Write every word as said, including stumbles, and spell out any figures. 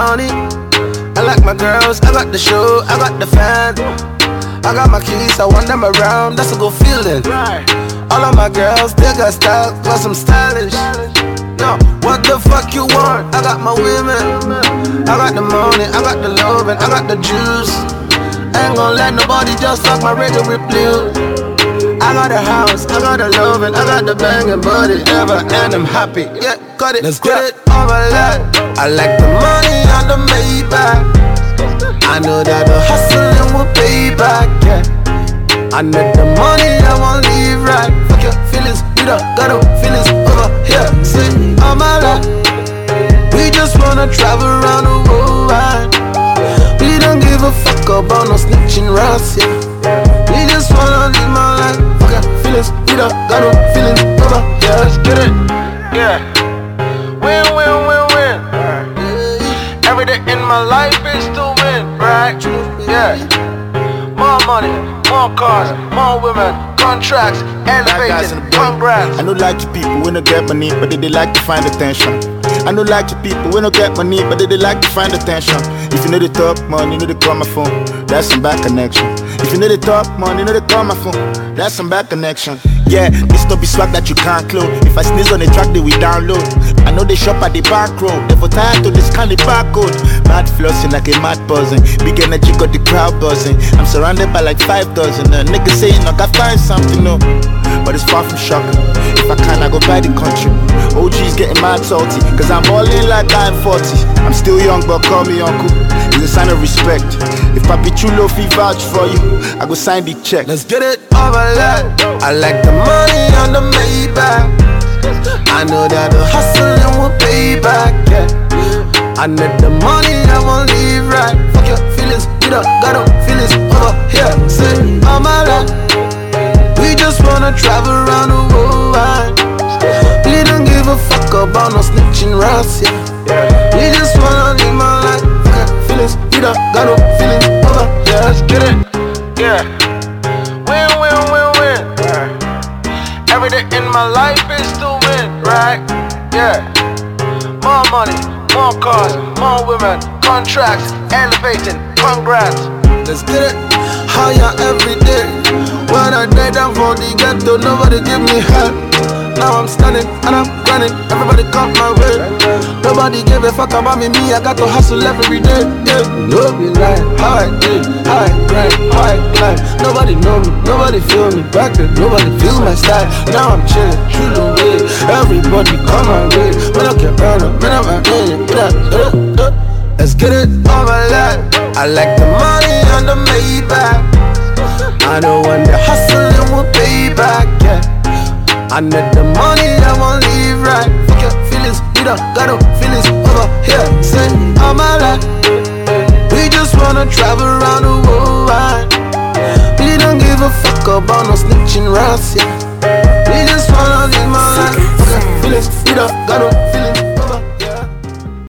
money, I like my girls, I got the show, I got the fans. I got my keys, I want them around, that's a good feeling. All of my girls, they got style, cause I'm stylish. No, what the fuck you want? I got my women, I got the money, I got the love, and I got the juice. Ain't gonna let nobody just suck my regular with blue. I got a house, I got the love, and I got the banging body ever, and I'm happy. Yeah, got it, let's get it over that. I like the money and the Maybach. I know that the hustling will pay back, yeah. I need the money, I won't leave right. Fuck your feelings, we don't got no feelings over here. Say, all my life, we just wanna travel around the world, right? We don't give a fuck about no snitching rats, yeah. We just wanna live my life. Fuck your feelings, we don't got no feelings over here. Let's get it, yeah. Win, win, win, win. Every day in my life is to win, right? Yeah. More money, more cars, more women, contracts, elevated, congrats. I know like you people, we don't get money, but they, they like to find attention. I know like you people, we don't get money, but they, they like to find attention. If you know the talk money, you know they call my phone, that's some bad connection. If you know the talk money, you know they call my phone, that's some bad connection. Yeah, this no be swag that you can't clone. If I sneeze on the track, they we download. I know they shop at the back road, they for tired to this kind of barcode. Mad flossing like a mad buzzing, big energy got the crowd buzzing. I'm surrounded by like five dozen, uh, niggas saying I gotta find something, no. But it's far from shocking. If I can, I go buy the country. O G's getting mad salty, cause I'm balling like I'm forty. I'm still young, but call me uncle. It's a sign of respect. If Papi Chulo fee vouch for you, I go sign the check. Let's get it over that. I like the money on the Maybach. I know that the hustling will pay back, yeah. I need the money, I won't leave right. Fuck your feelings, we don't got no feelings over here. Say, all my life, we just wanna travel around the world, right? We don't give a fuck about no snitching rats, yeah. We just wanna live my life. Fuck your feelings, we don't got no feelings over here. Let's get it, yeah. Win, win, win, win. Every day in my life is to win, right? Yeah. More money, more cars, more women, contracts, elevating, congrats. Let's get it higher every day. When I die down for the ghetto, nobody give me help. Now I'm standing and I'm grinding, everybody come my way. Nobody give a fuck about me, me, I got to hustle every day, yeah. No be lying, how I did, how I grind, how I climb. Nobody know me, nobody feel me, back then nobody feel my style. Now I'm chilling, through the way, everybody come my way. When I can burn up, when I'm at it, let's get it over that. I like the money and the Maybach. I know when the hustling will pay back, yeah. I need the money, I won't leave right. Fuck your feelings, we don't got no feelings over here. Say, all my life, we just wanna travel around the world, right? We don't give a fuck about no snitching rats, yeah. We just wanna live my life. Fuck your feelings, we don't got no feelings